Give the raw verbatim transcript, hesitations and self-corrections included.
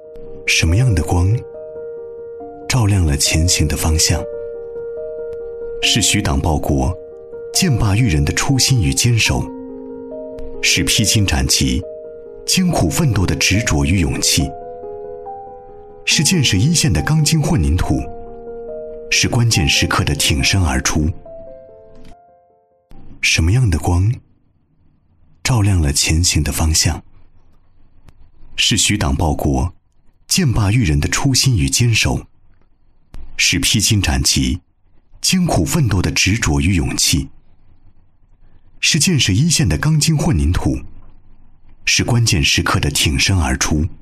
什么样的光照亮了前行的方向？是许党报国、剑拔育人的初心与坚守，是披荆斩棘、艰苦奋斗的执着与勇气，是建设一线的钢筋混凝土，是关键时刻的挺身而出。什么样的光照亮了前行的方向？是许党报国、剑拔育人的初心与坚守，是披荆斩棘、艰苦奋斗的执着与勇气，是建设一线的钢筋混凝土，是关键时刻的挺身而出。